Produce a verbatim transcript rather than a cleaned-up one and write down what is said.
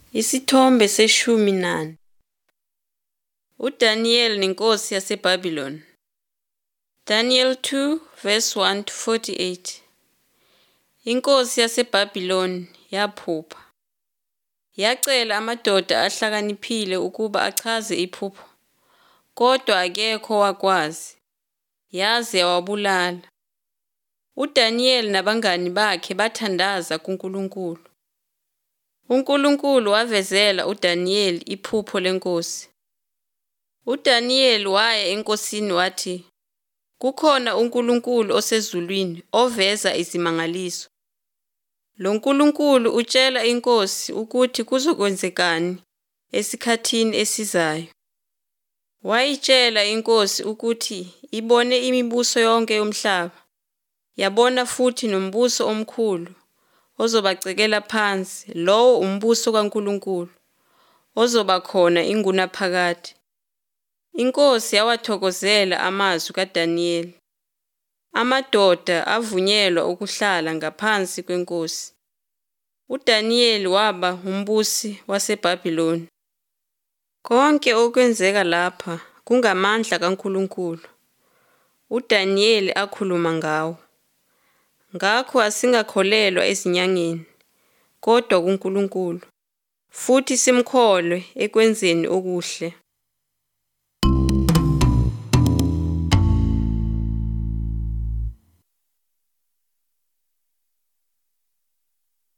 Isithombe seshumi nane. uDaniel nenkosi yaseBhabhiloni. Daniel two verse one to forty-eight. Inkosi yaseBhabhiloni yaphupha. Yacela amadoda ahlakaniphile ukuba achaze iphupho, kodwa akekho wakwazi. Yaze yawabulala. uDaniel nabangani bakhe bathandaza kuNkulunkulu. uNkulunkulu wavezela uDaniel iphupho lenkosi. uDaniel waya enkosini wathi, "Kukhona uNkulunkulu osezulwini oveza izimangaliso. Lo nkulunkulu utshela inkosi ukuthi kuzokwenzekani esikhathini esizayo." Wayitshela inkosi ukuthi ibone imibuso yonke yomhlaba, yabona futhi nombuso omkhulu ozobacekela phansi, lowo umbuso kaNkulunkulu, ozoba khona ingunaphakade. Inkosi yawathokozela amazwi kaDaniel. Amadoda avunyelwa ukuhlala ngaphansi kwenkosi. uDaniel waba umbusi waseBhabhiloni. Konke okwenzeka lapha kungamandla kaNkulunkulu. uDaniel akhuluma ngawo. Ngakho asingakholelwa ezinyangeni, kodwa kuNkulunkulu, futhi simkholwe ekwenzeni okuhle.